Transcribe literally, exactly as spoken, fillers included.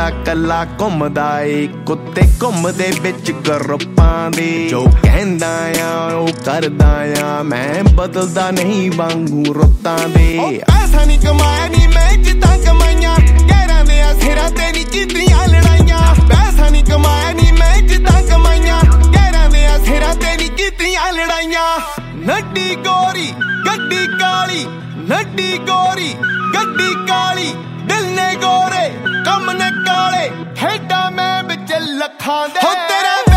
ਤਾਂ ਕੱਲਾ ਘੁੰਮਦਾ ਏ, ਕੁੱਤੇ ਘੁੰਮਦੇ ਵਿੱਚ ਗਰੁੱਪਾਂ ਦੇ। ਜੋ ਕਹਿੰਦਾ ਆ ਉਹ ਕਰਦਾ ਆ, ਮੈਂ ਬਦਲਦਾ ਨਹੀਂ ਵਾਂਗੂ ਰੁੱਤਾਂ ਦੇ। ਪੈਸਾ ਨੀ ਕਮਾਇਆ ਨੀ ਮੈਂ ਜਿੱਦਾਂ ਕਮਾਈਆਂ, ਗੈਰਾਂ ਦੇ ਸਿਰਾਂ ਤੇ ਨੀ ਕੀਤੀਆਂ ਲੜਾਈਆਂ। ਪੈਸਾ ਨੀ ਕਮਾਇਆ ਨੀ ਮੈਂ ਜਿੱਦਾਂ ਕਮਾਈਆਂ, ਗੈਰਾਂ ਦੇ ਸਿਰਾਂ ਤੇ ਨੀ ਕੀਤੀਆਂ ਲੜਾਈਆਂ। ਨੱਡੀ ਗੋਰੀ ਗੱਡੀ ਕਾਲੀ, ਨੱਡੀ ਗੋਰੀ ਗੱਡੀ ਕਾਲੀ, ਦਿਲ ਨੇ ਗੋਰੇ ਕੰਮ ਨੇ ਕਾਲੇ, ਖੇਡਾਂ ਮੈਂ ਵਿੱਚ ਲੱਖਾਂ ਦੇ। ਹੋ ਤੇਰਾ